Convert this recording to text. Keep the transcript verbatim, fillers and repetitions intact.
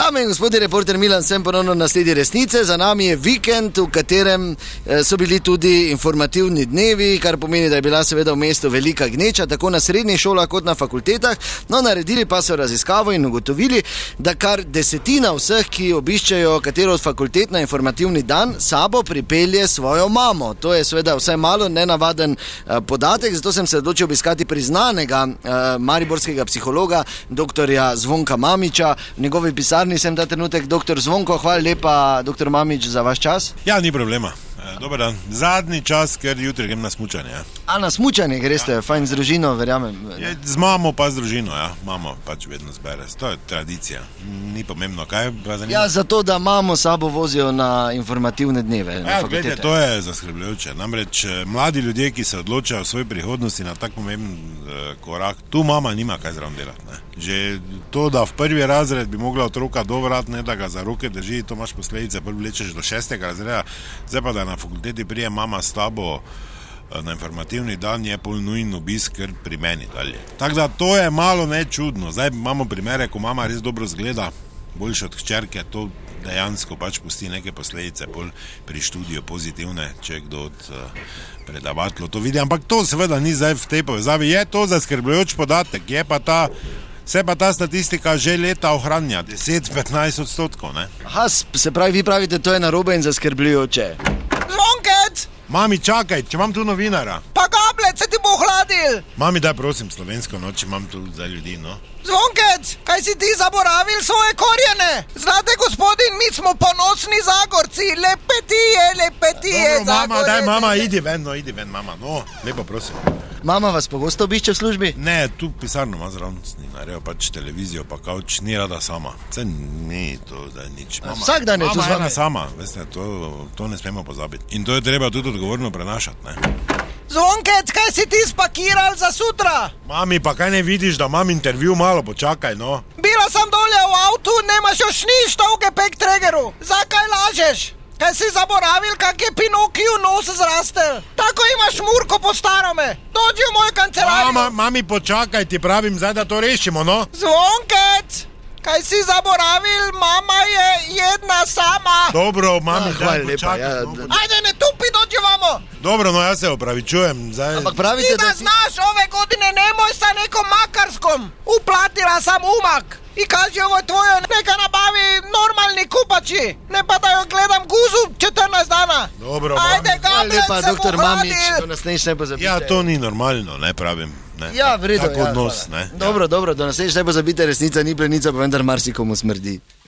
Dame in gospodje, reporter Milan, sem ponovno na sledi resnice. Za nami je vikend, v katerem so bili tudi informativni dnevi, kar pomeni, da je bila seveda v mestu velika gneča, tako na srednjih šolah kot na fakultetah. No, naredili pa so raziskavo in ugotovili, da kar desetina vseh, ki obiščejo katero od fakultet na informativni dan, sabo pripelje svojo mamo. To je seveda vsaj malo nenavaden uh, podatek, zato sem se odločil obiskati priznanega uh, mariborskega psihologa, doktorja Zvonka Mamiča. V njegovi pisarni sem ta trenutek. Doktor Zvonko, hvala lepa, doktor Mamič, za vaš čas. Ja, ni problema. Dobar dan. Zadnji čas, ker jutri grem na smučanje. Ja. A na smučanje greste, ja. Fajn z družino, verjamem. Je, z mamo pa z družino, ja. Mamo pač vedno zbere. To je tradicija. Ni pomembno, kaj pa zanima? Ja, zato, da mamo sabo vozijo na informativne dneve. Ja, na fakultete. Glede, to je zaskrbljujoče. Namreč mladi ljudje, ki se odločajo o svoji prihodnosti na tak pomemben uh, korak, tu mama nima kaj zraven delati. Ne. Že to, da v prvi razred bi mogla otroka dovrat, ne da ga za roke drži, to imaš posledice, prvi vlečeš do šestega razreda, zdaj pa da na fakulteti prije mama s tabo na informativni dan, je pol nujen obisk kar pri meni dalje. Tako da to je malo nečudno. Zdaj imamo primere, ko mama res dobro zgleda, boljše od hčerke, to dejansko pač pusti neke posledice pol pri študiju pozitivne, če kdo od uh, predavateljev to vidi. Ampak to seveda ni zdaj v tej povezavi. Je to zaskrbljujoč podatek, je pa ta Se pa ta statistika že leta ohranja, deset do petnajst odstotkov, ne? Aha, se pravi, vi pravite, to je narobe in zaskrbljujoče. Zvonkec! Mami, čakaj, če imam tu novinara. Pa gablec, se ti bo ohladil! Mami, daj prosim slovensko noč, imam tu za ljudi, no. Zvonkec, kaj si ti zaboravil svoje korjene? Znate, gospodin, mi smo ponosni Zagorci, lepetije, lepetije, Dobro, mama, Zagorec. daj, mama, idi ven, no, idi ven, mama, no, lepo prosim. Mama vas pogosto obišče v službi? Ne, tu pisarno ima zraven, narejo pač televizijo, pa kavč, ni rada sama. Se ni to, da je nič. Mama, vsak dan je tu z mama vami. ena sama, veste, to, to ne smemo pozabiti. In to je treba tudi odgovorno prenašati, ne. Zvonkec, kaj si ti spakiral za sutra? Mami, pa kaj ne vidiš, da imam intervju, malo počakaj, no. Bila sem dolje v avtu, nemaš još ništa v gepek tregeru. Zakaj lažeš? Kaj si zaboravil, kak je Pinokiju nos zrastel? Tako imaš Murko po starome. Dođi v moj kancelariju. Mama, mami, počakaj, ti pravim zdaj, da to rešimo, no. Zvonkec, kaj si zaboravil, mama je jedna sama. Dobro, mami, Ah, daj, hvala lepa, počakaj. ja, no, da- Ajde, ne tupi, dođi vamo. Dobro, no, jaz se opravičujem, zdaj... Ampak Ti pravite, da da si... znaš, ove godine nemoj sa nekom Makarskom. Uplatila sam umak. I kaži ovoj tvojoj neka nabavi normalni kupači. Ne pa da joj gledam guzu četrnaest dana. Dobro, Ajde, mami. Hvala gablec lepa, se doktor mu Mamič, hladil. do naslednjič ne pozabite. Ja, to ni normalno, ne pravim. Ne. Ja, v redu, Tak ja, odnos, hvala. ne. Dobro, dobro, do naslednjič ne pozabite, resnica ni plenica, pa vendar marsikomu smrdi.